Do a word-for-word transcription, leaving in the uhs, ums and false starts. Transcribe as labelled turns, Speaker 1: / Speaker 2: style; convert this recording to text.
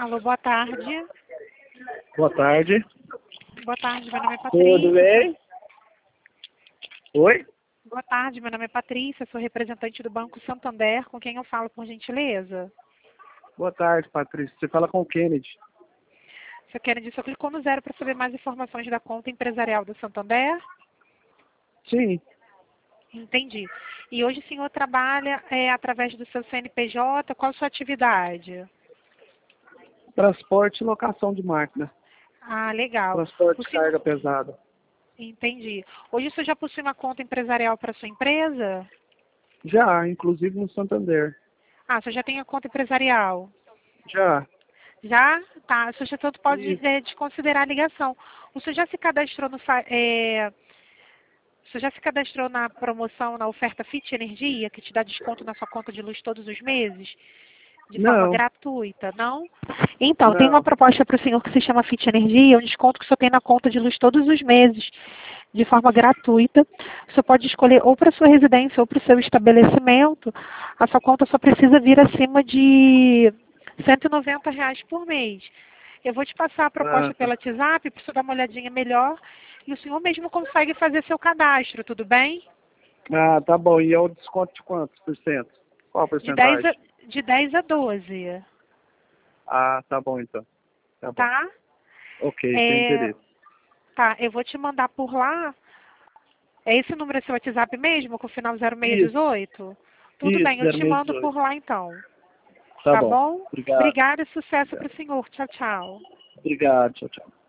Speaker 1: Alô, boa tarde.
Speaker 2: Boa tarde.
Speaker 1: Boa tarde, meu nome é Patrícia.
Speaker 2: Tudo bem? Oi?
Speaker 1: Boa tarde, meu nome é Patrícia, sou representante do Banco Santander, com quem eu falo, por gentileza.
Speaker 2: Boa tarde, Patrícia. Você fala com o Kennedy.
Speaker 1: Seu Kennedy, só clicou no zero para saber mais informações da conta empresarial do Santander?
Speaker 2: Sim.
Speaker 1: Entendi. E hoje o senhor trabalha é, através do seu C N P J, qual a sua atividade?
Speaker 2: Transporte e locação de máquina.
Speaker 1: Ah, legal.
Speaker 2: Transporte
Speaker 1: O
Speaker 2: de
Speaker 1: senhor...
Speaker 2: carga pesada.
Speaker 1: Entendi. Hoje o senhor já possui uma conta empresarial para sua empresa?
Speaker 2: Já, inclusive no Santander.
Speaker 1: Ah, o senhor já tem a conta empresarial?
Speaker 2: Já.
Speaker 1: Já? Tá. O senhor já tanto pode
Speaker 2: Isso.
Speaker 1: é, desconsiderar a ligação. O senhor já se cadastrou no... sa- É... O senhor já se cadastrou na promoção, na oferta Fit Energia, que te dá desconto na sua conta de luz todos os meses? De forma
Speaker 2: Não.
Speaker 1: gratuita, não? Então, tem uma
Speaker 2: Não.
Speaker 1: proposta para o senhor que se chama Fit Energia, um desconto que o senhor tem na conta de luz todos os meses, de forma gratuita. O senhor pode escolher ou para sua residência ou para o seu estabelecimento. A sua conta só precisa vir acima de cento e noventa reais por mês. Eu vou te passar a proposta
Speaker 2: Ah, tá.
Speaker 1: pelo WhatsApp para o senhor dar uma olhadinha melhor e o senhor mesmo consegue fazer seu cadastro, tudo bem?
Speaker 2: Ah, tá bom. E é o desconto de quantos por cento? Qual a
Speaker 1: De dez a,
Speaker 2: porcentagem?
Speaker 1: de dez a doze,
Speaker 2: Ah, tá bom então. Tá bom.
Speaker 1: tá?
Speaker 2: Ok, tem
Speaker 1: É,
Speaker 2: interesse.
Speaker 1: tá, eu vou te mandar por lá. É esse número é seu WhatsApp mesmo, com o final zero seis
Speaker 2: Isso.
Speaker 1: um oito? Tudo
Speaker 2: Isso,
Speaker 1: bem, eu te mando
Speaker 2: zero seis um oito.
Speaker 1: por lá então.
Speaker 2: Tá
Speaker 1: Tá
Speaker 2: bom.
Speaker 1: bom?
Speaker 2: Obrigado.
Speaker 1: Obrigada e sucesso para
Speaker 2: Obrigado.
Speaker 1: o senhor. Tchau, tchau.
Speaker 2: Obrigado. Tchau, tchau.